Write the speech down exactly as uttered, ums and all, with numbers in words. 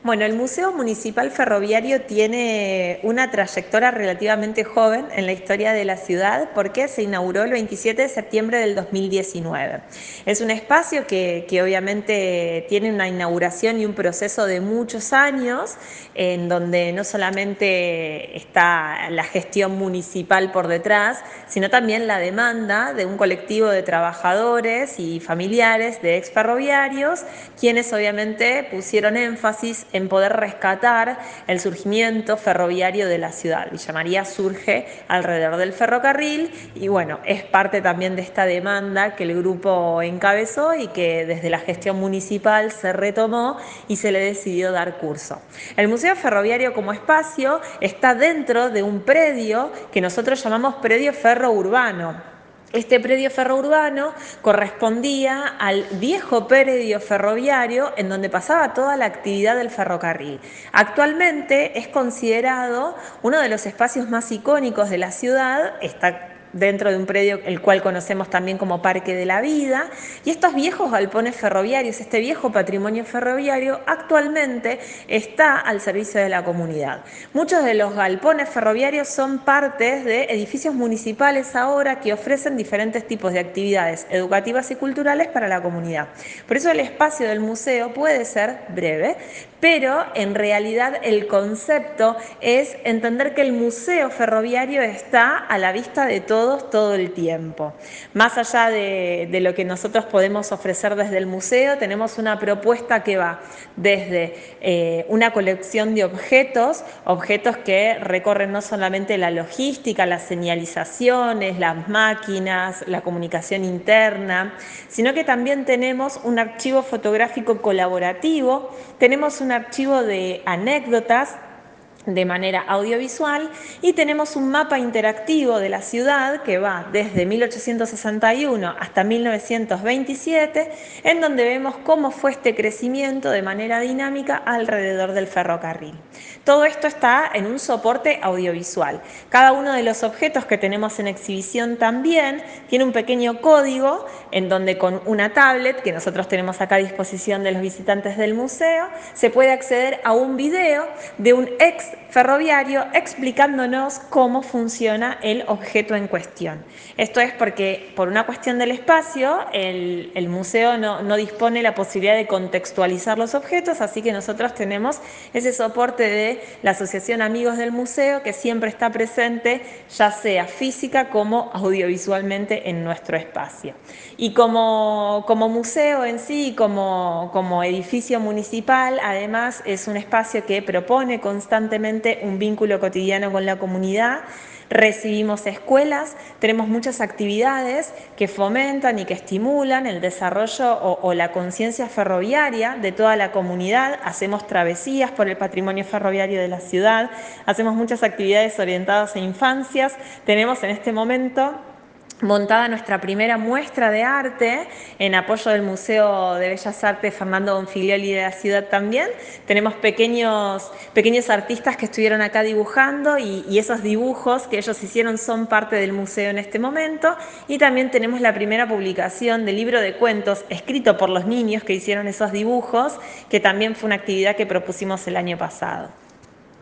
Bueno, el Museo Municipal Ferroviario tiene una trayectoria relativamente joven en la historia de la ciudad porque se inauguró el veintisiete de septiembre del dos mil diecinueve. Es un espacio que, que obviamente tiene una inauguración y un proceso de muchos años, en donde no solamente está la gestión municipal por detrás, sino también la demanda de un colectivo de trabajadores y familiares de ex ferroviarios, quienes obviamente pusieron énfasis en poder rescatar el surgimiento ferroviario de la ciudad. Villa María surge alrededor del ferrocarril y bueno, es parte también de esta demanda que el grupo encabezó y que desde la gestión municipal se retomó y se le decidió dar curso. El Museo Ferroviario como espacio está dentro de un predio que nosotros llamamos predio ferrourbano. Este predio ferrourbano correspondía al viejo predio ferroviario en donde pasaba toda la actividad del ferrocarril. Actualmente es considerado uno de los espacios más icónicos de la ciudad, está dentro de un predio el cual conocemos también como Parque de la Vida, y estos viejos galpones ferroviarios, este viejo patrimonio ferroviario, actualmente está al servicio de la comunidad. Muchos de los galpones ferroviarios son partes de edificios municipales ahora que ofrecen diferentes tipos de actividades educativas y culturales para la comunidad. Por eso el espacio del museo puede ser breve, pero en realidad el concepto es entender que el museo ferroviario está a la vista de todos todo el tiempo. Más allá de, de lo que nosotros podemos ofrecer desde el museo, tenemos una propuesta que va desde eh, una colección de objetos, objetos que recorren no solamente la logística, las señalizaciones, las máquinas, la comunicación interna, sino que también tenemos un archivo fotográfico colaborativo, tenemos un archivo de anécdotas de manera audiovisual y tenemos un mapa interactivo de la ciudad que va desde mil ochocientos sesenta y uno hasta mil novecientos veintisiete, en donde vemos cómo fue este crecimiento de manera dinámica alrededor del ferrocarril. Todo esto está en un soporte audiovisual. Cada uno de los objetos que tenemos en exhibición también tiene un pequeño código en donde con una tablet que nosotros tenemos acá a disposición de los visitantes del museo se puede acceder a un video de un ex ferroviario explicándonos cómo funciona el objeto en cuestión. Esto es porque por una cuestión del espacio el, el museo no, no dispone la posibilidad de contextualizar los objetos, así que nosotros tenemos ese soporte de la Asociación Amigos del Museo que siempre está presente, ya sea física como audiovisualmente en nuestro espacio. Y como, como museo en sí, como, como edificio municipal, además es un espacio que propone constantemente un vínculo cotidiano con la comunidad. Recibimos escuelas, tenemos muchas actividades que fomentan y que estimulan el desarrollo o, o la conciencia ferroviaria de toda la comunidad. Hacemos travesías por el patrimonio ferroviario de la ciudad, hacemos muchas actividades orientadas a infancias. Tenemos en este momento montada nuestra primera muestra de arte en apoyo del Museo de Bellas Artes Fernando Bonfiglioli de la ciudad también. Tenemos pequeños, pequeños artistas que estuvieron acá dibujando y, y esos dibujos que ellos hicieron son parte del museo en este momento. Y también tenemos la primera publicación del libro de cuentos escrito por los niños que hicieron esos dibujos, que también fue una actividad que propusimos el año pasado.